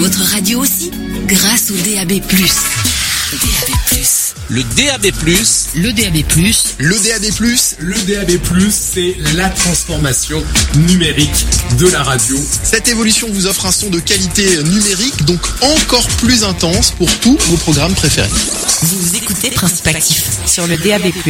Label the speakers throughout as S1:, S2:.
S1: Votre radio aussi, grâce au DAB+. DAB+.
S2: Le DAB+.
S1: Le DAB+.
S3: Le DAB+.
S4: Le DAB+, c'est la transformation numérique de la radio.
S3: Cette évolution vous offre un son de qualité numérique, donc encore plus intense pour tous vos programmes préférés.
S1: Vous écoutez Principe Actif sur le DAB+. DAB+.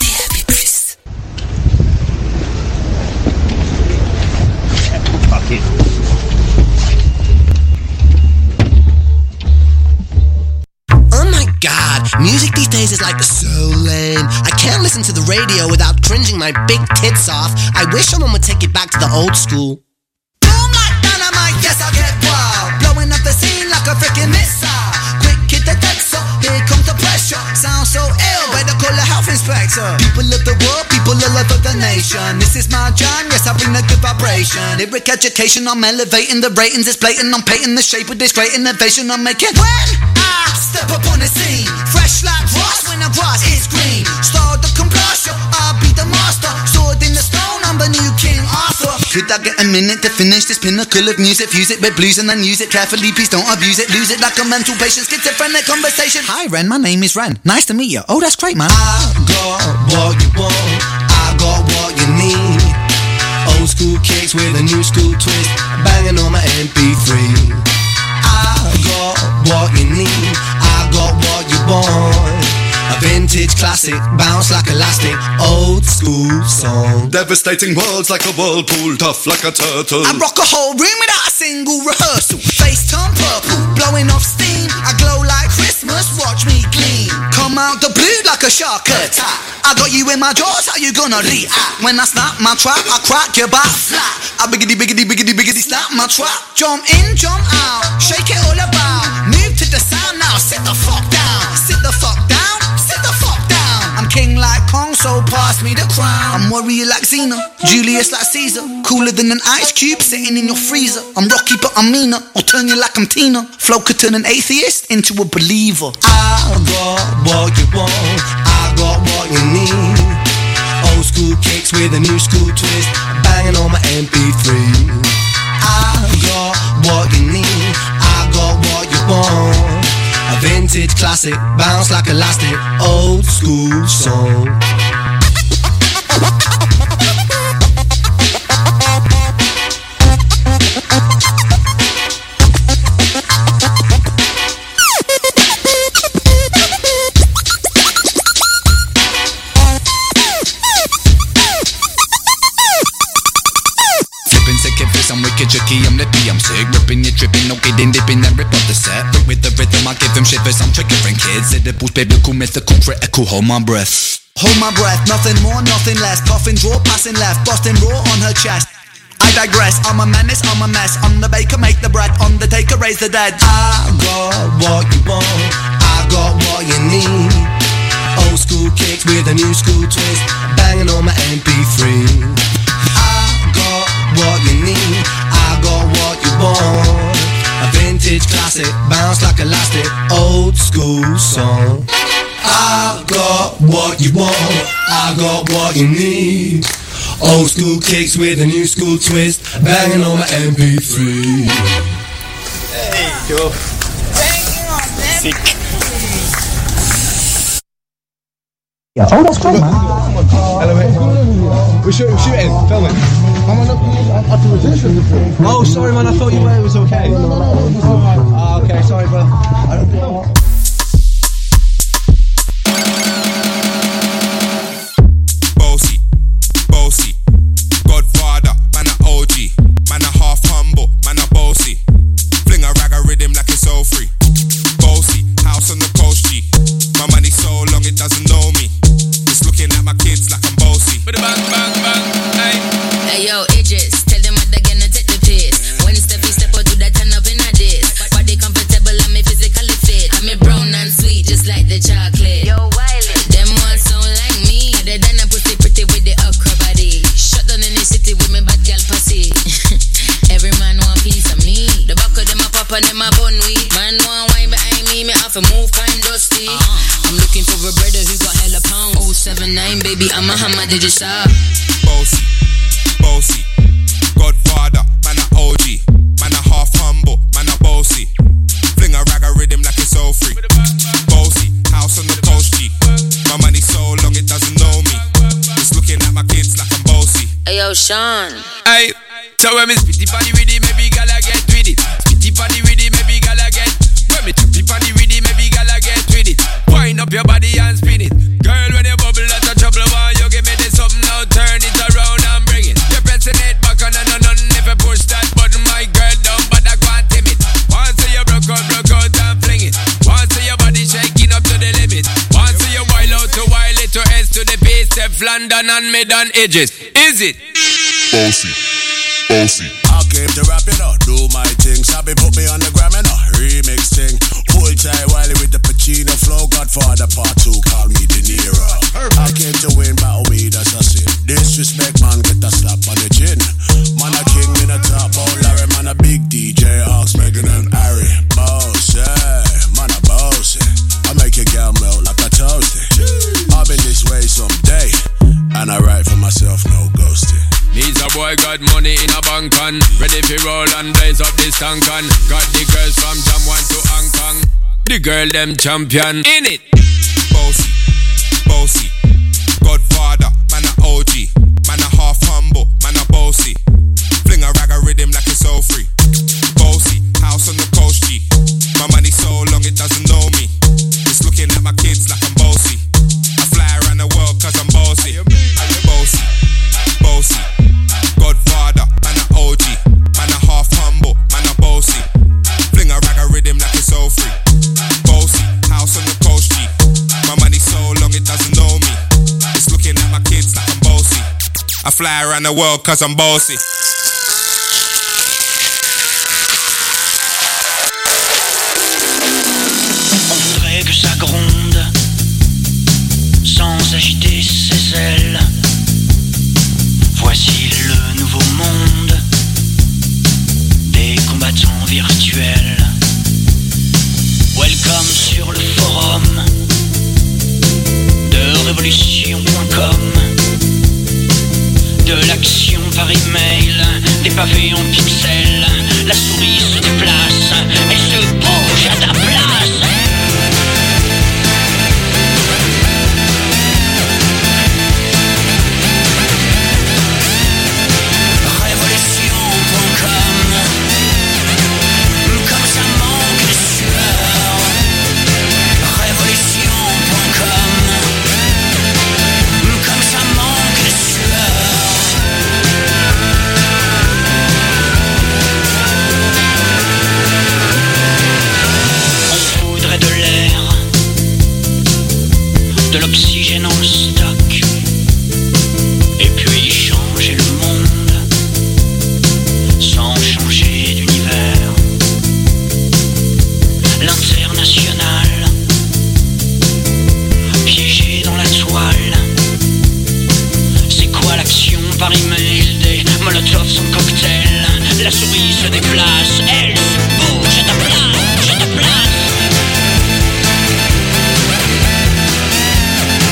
S5: Music these days is like so lame. I can't listen to the radio without cringing my big tits off. I wish someone would take it back to the old school. Boom like dynamite, yes I get wild. Blowing up the scene like a freaking missile. Quick hit the texture, here comes the pressure. Sounds so ill, better call the health inspector. People of the world, people of the nation. This is my jam, yes I bring the good vibration. Lyric education, I'm elevating the ratings. It's blatant, I'm painting the shape with this great innovation I'm making. When I step up on the scene, fresh like Ross when the grass is green. Start the compression, I'll be the master. Sword in the stone, I'm the new King Arthur. Could I get a minute to finish this pinnacle of music? Fuse it with blues and then use it carefully. Please don't abuse it, lose it like a mental patient. Schizophrenic conversation. Hi Ren, my name is Ren. Nice to meet you. Oh, that's great, man. I got what you want, I got what you need. Old school kicks with a new school twist, banging on my MP3. I got what you need, I got what you want. A vintage classic, bounce like elastic, old school song.
S6: Devastating words like a whirlpool, tough like a turtle.
S5: I rock a whole room without a single rehearsal. Face turn purple, blowing off steam. I glow like Christmas, watch me gleam. Come out the blue like a shark attack. I got you in my jaws, how you gonna react? When I snap my trap, I crack your back flat. I biggity snap my trap. Jump in, jump out, shake it all about. Move to the sound now, sit the fuck down. Sit the fuck down, sit the fuck down. I'm king like Kong, so pass me the crown. I'm warrior like Xena, Julius like Caesar. Cooler than an ice cube sitting in your freezer. I'm Rocky but I'm meaner, I'll turn you like I'm Tina. Flow could turn an atheist into a believer. I got what you want, I got what you need. Old school kicks with a new school twist, banging on my MP3. I got what you need, I got what you want. A vintage classic, bounce like elastic, old school song.
S7: I'm wicked tricky, I'm lippy, I'm sick. Ripping, you tripping, no kidding, dipping and rip off the set. With the rhythm, I give them shivers, I'm triggering kids. Edibles, biblical, mythical, critical, hold my breath. Hold my breath, nothing more, nothing less. Puffing, draw, passing left, busting raw on her chest. I digress, I'm a menace, I'm a mess. I'm the baker, make the bread, undertaker, raise the dead. I got what you want, I got what you need. Old school kicks with a new school twist, banging on my MP3. What you need, I got what you want. A vintage classic, bounce like elastic, old school song. I got what you want, I got what you need. Old school kicks with a new school twist, banging on my MP3.
S8: Hey, yo. Sick.
S9: Yeah, oh, that's great, man.
S8: Hello, mate. We're shooting, filming. Oh, sorry, man. I thought you were. It was okay. Oh, okay. Sorry, bro.
S6: Bossy, Godfather, man a OG, man a half humble, man a bossy. Fling a rag a rhythm like it's all free. Bossy, house on the coast G. My money so long it doesn't know me. It's looking at my kids like I'm bossy. With a bang, bang, bang, hey.
S10: Hey yo, Idris, tell them what they're gonna take the piss. When Steffi step out, do that turn up in a diss. Body comfortable, I'm physically fit. I'm brown and sweet, just like the chocolate. Yo, Wiley, them ones sound like me. They done a pussy pretty with the okra body. Shut down in the city with me bad girl pussy. Every man want piece of me. The back of them a pop and them a bun weed. Man want wine behind me have to move kind dusty. I'm looking for a brother who got hella pound. 079, baby, I'm a hammer, did you stop?
S6: Bossy, Godfather, man a OG, man a half humble, man a bossy.
S10: Sean.
S2: Aye, so when me spitty body with it, maybe gala get with it. Spitty body with it, maybe gala get. When me trippy body with it, maybe gala get with it. Wind up your body and spin it. Girl, when you bubble, that's a trouble. Why you give me this something now? Turn it around and bring it. You're pressing it back on and on. If you push that button, my girl, down, but I can't tame it. Once you broke out and fling it. Once your body shaking up to the limit. Once you wild out to wild it to S to the base, step London and mid on edges. Is it?
S11: Bossy, bossy.
S12: I came to rap it up, do my thing. Sabi put me on the gram and a remix thing. Hold tight Wiley with the Pacino flow. Godfather part 2, call me De Niro. I came to win, battle me, that's a sin. Disrespect, man, get a slap on the chin. Man a king in a top, oh Larry, man a big DJ. Ask Megan and Harry. Boss, yeah, man a boss. I make your girl melt like a toasty. I've been this way someday, and I write for myself, no ghosting.
S2: Needs a boy got money in a bank on. Ready for roll and blaze up this tank on. Got the girls from Jamwan to Hong Kong. The girl them champion in it.
S6: Bossy, bossy. Godfather, man a OG. Man a half humble, man a bossy. Fling a rag a rhythm like it's so free. Bossy, house on the coast G. My money so long it doesn't know me. It's looking at my kids like I'm bossy. I fly around the world cause I'm bossy. Bossy, bossy. Godfather, man a OG. Man a half humble, man a bossy. Fling a rag a rhythm like it's so free. Bossy, house on the coast G. My money so long it doesn't know me. It's looking at my kids like I'm bossy. I fly around the world cause I'm bossy.
S13: On voudrait que ça gronde sans agiter ses ailes. Voici le nouveau monde des combattants virtuels. Welcome sur le forum de révolution.com. De l'action par email, des pavés en pixels. La souris se déplace, elle se bouge à ta place. De l'oxygène en stock, et puis changer le monde sans changer d'univers. L'international, piégé dans la toile. C'est quoi l'action par email des molotovs sans cocktail? La souris se déplace, elle se bouge à ta place, à ta place.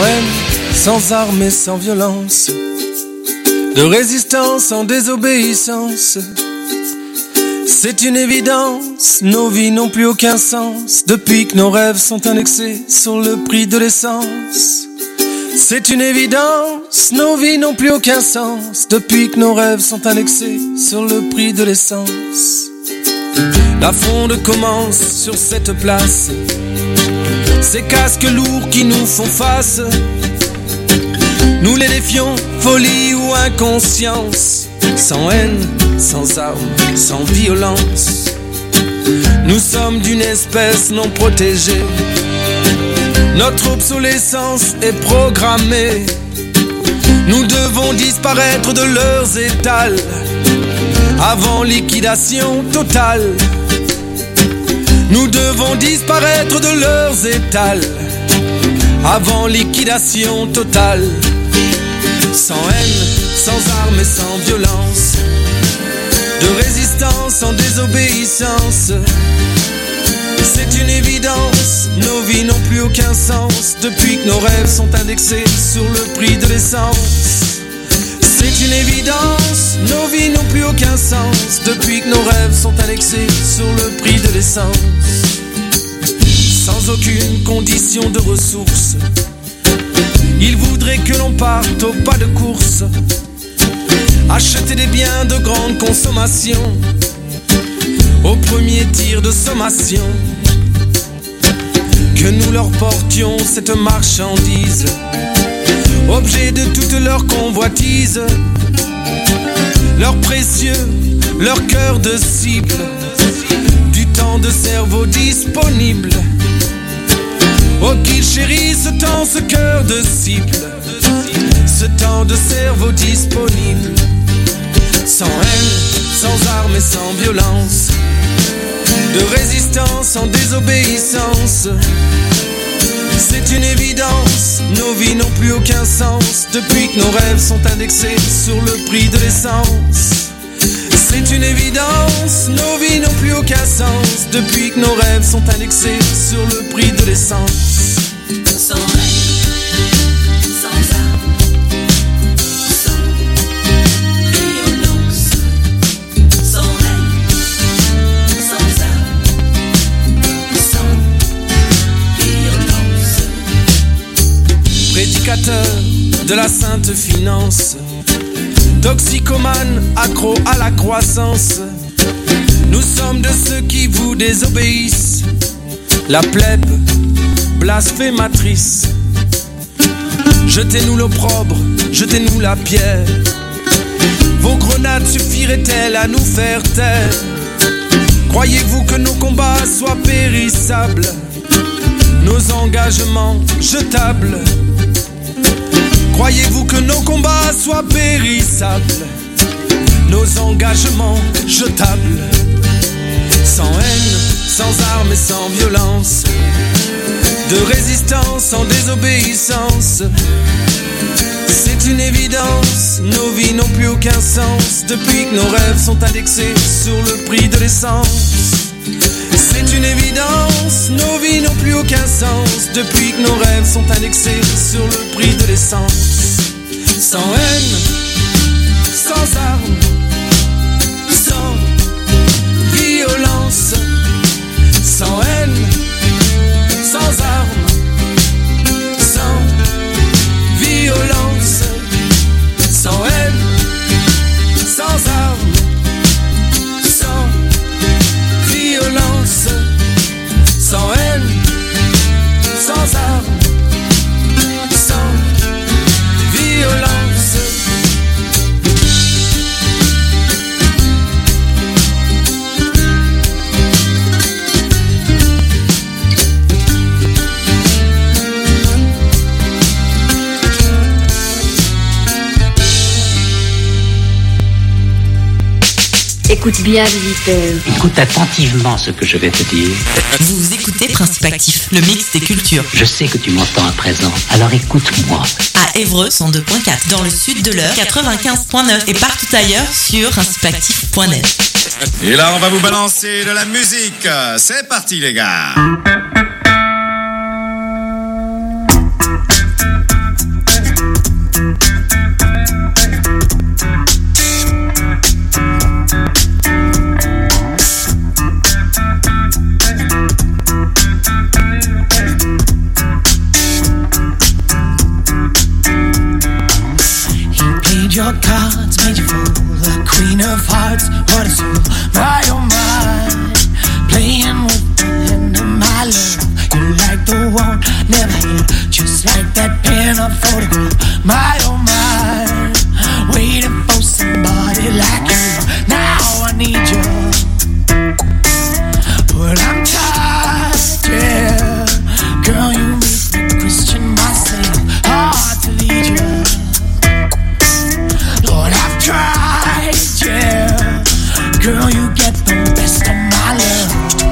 S14: haine, sans armes et sans violence, de résistance en désobéissance. C'est une évidence, nos vies n'ont plus aucun sens depuis que nos rêves sont indexés sur le prix de l'essence. C'est une évidence, nos vies n'ont plus aucun sens depuis que nos rêves sont indexés sur le prix de l'essence. La fronde commence sur cette place, ces casques lourds qui nous font face. Nous les défions, folie ou inconscience, sans haine, sans armes, sans violence. Nous sommes d'une espèce non protégée, notre obsolescence est programmée. Nous devons disparaître de leurs étals avant liquidation totale. Nous devons disparaître de leurs étals avant liquidation totale. Sans haine, sans armes et sans violence, de résistance en désobéissance. C'est une évidence, nos vies n'ont plus aucun sens depuis que nos rêves sont indexés sur le prix de l'essence. C'est une évidence, nos vies n'ont plus aucun sens depuis que nos rêves sont indexés sur le prix de l'essence. Sans aucune condition de ressources, ils voudraient que l'on parte au pas de course, acheter des biens de grande consommation au premier tir de sommation. Que nous leur portions cette marchandise, objet de toute leur convoitise, leur précieux, leur cœur de cible, du temps de cerveau disponible. Oh qu'ils chérissent tant ce cœur de cible, ce temps de cerveau disponible. Sans haine, sans armes et sans violence, de résistance en désobéissance. C'est une évidence, nos vies n'ont plus aucun sens depuis que nos rêves sont indexés sur le prix de l'essence. C'est une évidence, nos vies n'ont plus aucun sens depuis que nos rêves sont indexés sur le prix de l'essence.
S15: Sans haine, sans armes, sans violence. Sans haine, sans armes, sans violence.
S14: Prédicateur de la sainte finance, toxicomane, accro à la croissance, nous sommes de ceux qui vous désobéissent. La plèbe blasphématrice, jetez-nous l'opprobre, jetez-nous la pierre. Vos grenades suffiraient-elles à nous faire taire? Croyez-vous que nos combats soient périssables, nos engagements jetables? Croyez-vous que nos combats soient périssables, nos engagements jetables? Sans haine, sans armes et sans violence, de résistance en désobéissance. C'est une évidence, nos vies n'ont plus aucun sens depuis que nos rêves sont indexés sur le prix de l'essence. C'est une évidence, nos vies n'ont plus aucun sens depuis que nos rêves sont indexés sur le prix de l'essence. Sans haine, sans armes, sans violence. Sans haine, sans armes, sans violence. Sans haine, sans armes, sans violence. Sans haine, sans armes, sans violence.
S16: Écoute bien, visiteur.
S17: Écoute attentivement ce que je vais te dire.
S18: Vous écoutez Principe Actif, le mix des cultures.
S17: Je sais que tu m'entends à présent, alors écoute-moi.
S18: À Évreux, 102.4, dans le sud de l'Eure, 95.9 et partout ailleurs sur principeactif.net.
S19: Et là, on va vous balancer de la musique. C'est parti, les gars.
S20: of cards made you fool. The queen of hearts, what a soul. My oh my, playing with the hand of my love. You like the one, never hear. Just like that pen or photograph. My oh my, waiting for somebody like you. Now I need you, but I'm tired, yeah. Girl, you make me question myself. Hard to lead you. Lord, I've tried, yeah. Girl, you get the best of my love.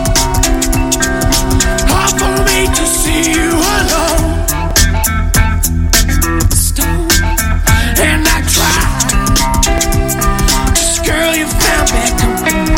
S20: Hard for me to see you alone. And I tried. Just girl, you found back company.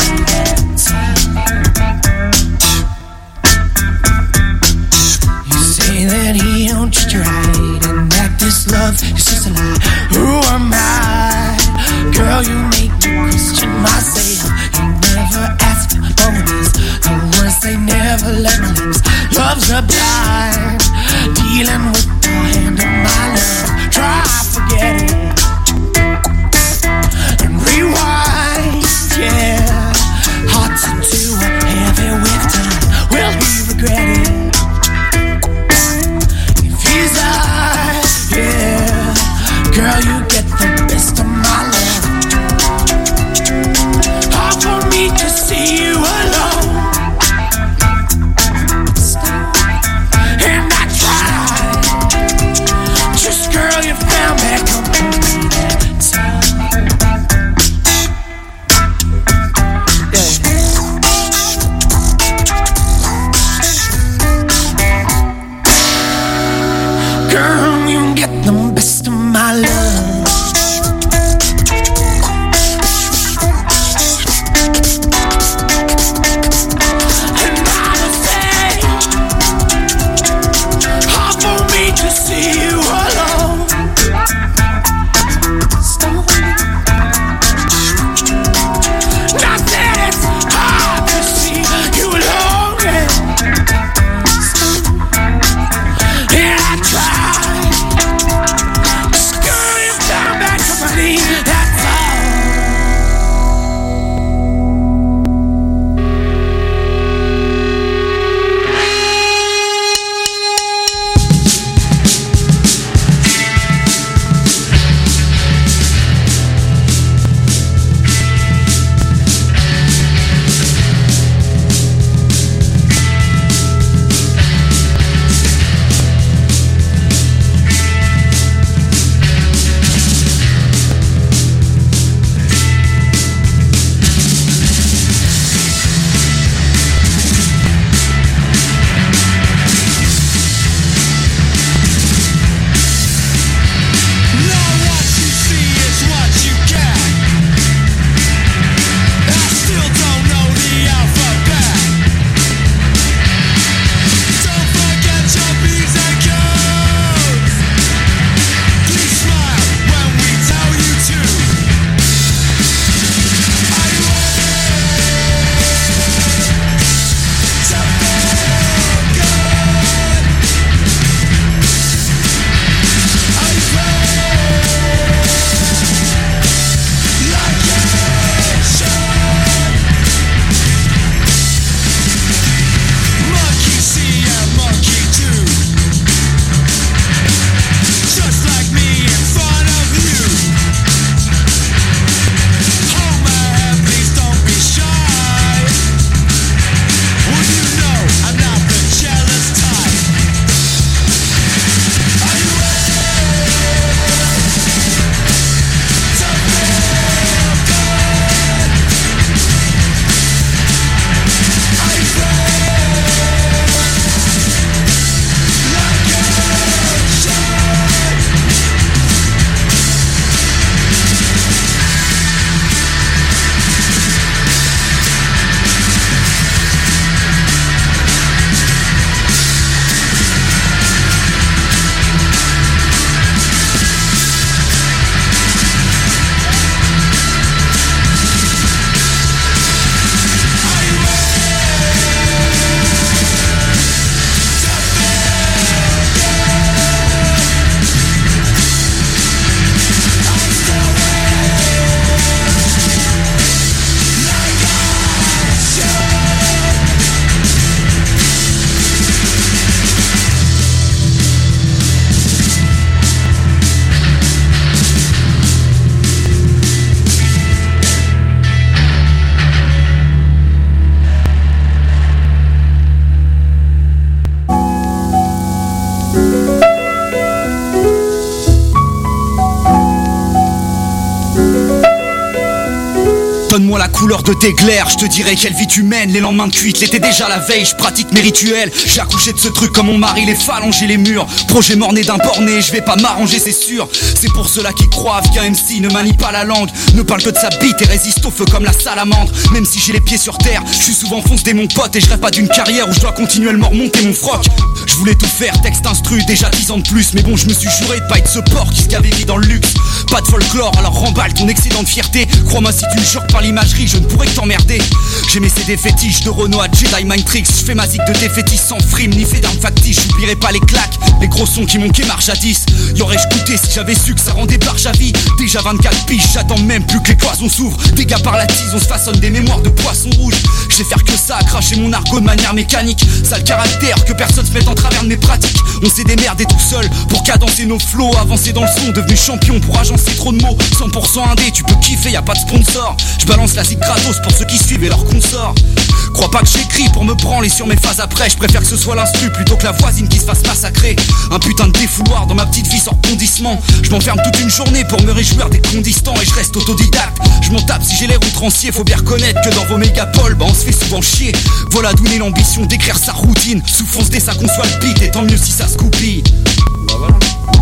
S20: You say that he don't treat you right, and that this love is just a lie. Who am I? Girl, you make me question myself. You never ask for this. The words they never let my lips. Love's a blind, dealing with the hand of my love. Try forget it and rewind, yeah. Hearts into a heavy with time. Will he regret it? If he's alive, yeah. Girl, you get the best of my love. Hard for me to see you alone. And I tried. Just girl, you found that company that time. Girl, you get the best of my love. And I'ma say, hard for me to see you alone. Not that it's hard to see you alone. And I tried.
S7: couleurs de tes glaires, je te dirais quelle vie tu mènes. Les lendemains de cuite, l'été déjà la veille, je pratique mes rituels. J'ai accouché de ce truc comme mon mari, les phalanges et les murs. Projet mort-né d'un borné, je vais pas m'arranger c'est sûr. C'est pour ceux-là qui croient qu'un MC ne manie pas la langue, ne parle que de sa bite et résiste au feu comme la salamandre. Même si j'ai les pieds sur terre, je suis souvent foncé mon pote. Et je rêve pas d'une carrière où je dois continuellement remonter mon froc. Je voulais tout faire, texte instru, déjà 10 ans de plus. Mais bon, je me suis juré de pas être ce porc qui se gavérit dans le luxe. Pas de folklore, alors remballe ton excédent de fierté. Crois-moi si tu me jures par l'imagerie, je ne pourrais que t'emmerder. J'ai mes CD fétiches de Renault à Jedi Mind Tricks. Je fais ma zig de défaitistes sans frime ni fait d'armes factices. J'oublierai pas les claques, les gros sons qui m'ont quémar jadis. Y aurais-je goûté si j'avais su que ça rendait barge à vie. Déjà 24 piges, j'attends même plus que les cloisons s'ouvrent. Des gars par la tise, on se façonne des mémoires de poissons rouges. Je sais faire que ça, cracher mon argot de manière mécanique. Sale caractère, que personne se mette en travers de mes pratiques. On s'est démerdé tout seul pour cadencer nos flots. Avancer dans le son, devenu champion pour agencer trop de mots. 100% indé, tu peux kiffer, y a pas de sponsor. Je balance la zig gratos pour ceux qui suivent et leurs consorts. Crois pas que j'écris pour me branler sur mes phases après. Je préfère que ce soit l'instru plutôt que la voisine qui se fasse massacrer. Un putain de défouloir dans ma petite vie sans condissement. Je m'enferme toute une journée pour me réjouir des condistants. Et je reste autodidacte, je m'en tape si j'ai l'air outrancier. Faut bien reconnaître que dans vos mégapoles, bah on se fait souvent chier. Voilà d'où naît l'ambition d'écrire sa routine. Souffrance dès ça conçoit le beat et tant mieux si ça se coupille. Bah voilà.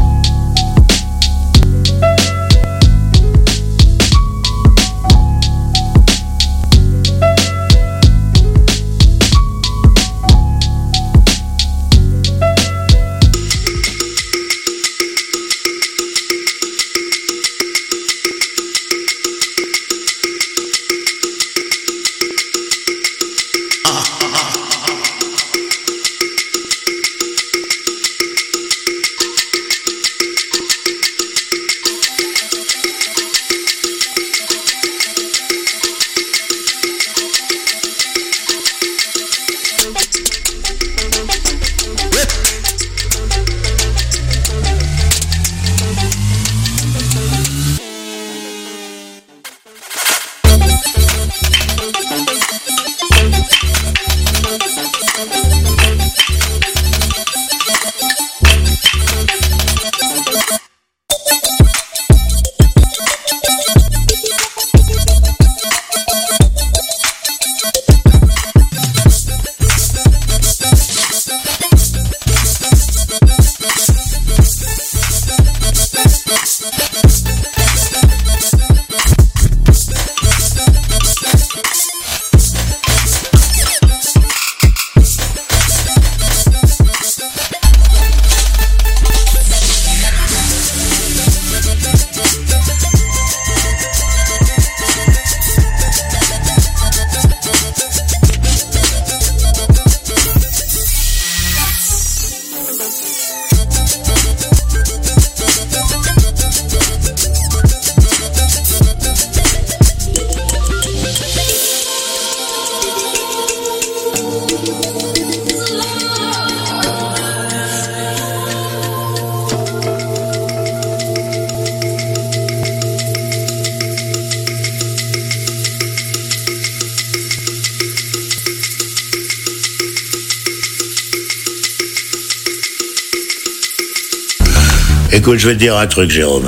S21: Écoute, je vais te dire un truc, Jérôme.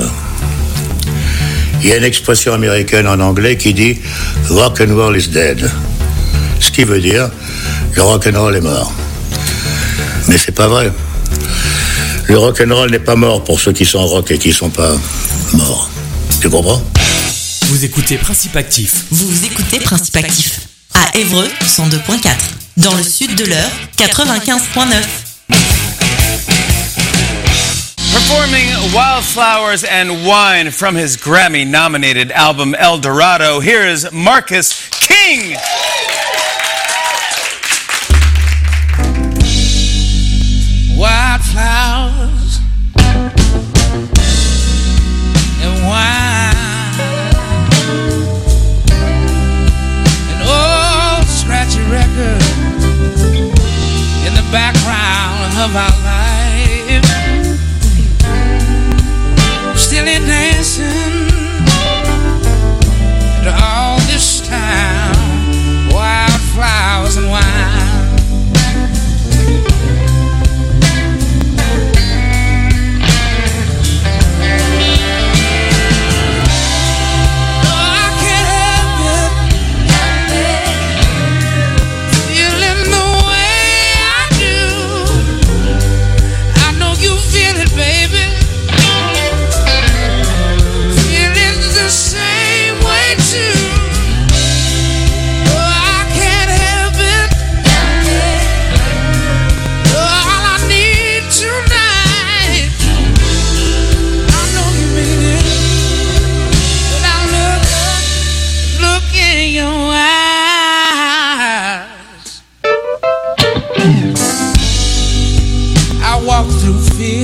S21: Il y a une expression américaine en anglais qui dit « rock and roll is dead ». Ce qui veut dire « le rock and roll est mort ». Mais c'est pas vrai. Le rock and roll n'est pas mort pour ceux qui sont rock et qui sont pas morts. Tu comprends?
S22: Vous écoutez Principe Actif.
S18: Vous écoutez Principe Actif. À Évreux, 102.4. Dans le sud de l'Eure, 95.9.
S23: Performing Wildflowers and Wine from his Grammy-nominated album El Dorado, here is Marcus King.
S20: Wildflowers and wine, an old scratchy record in the background of our life. Still in dancing to all this time.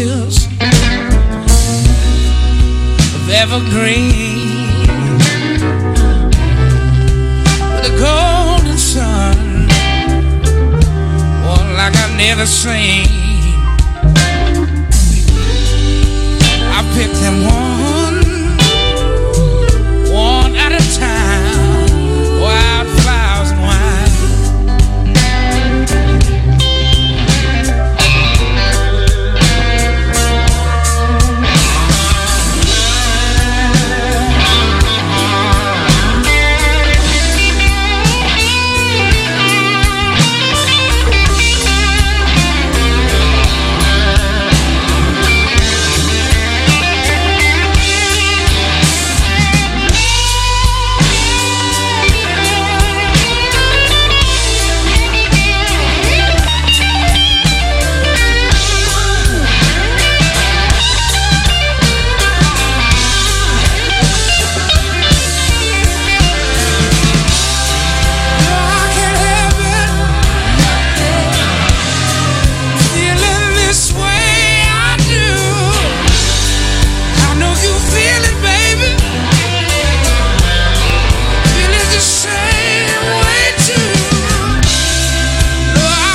S20: hills of evergreen with a golden sun, one like I've never seen.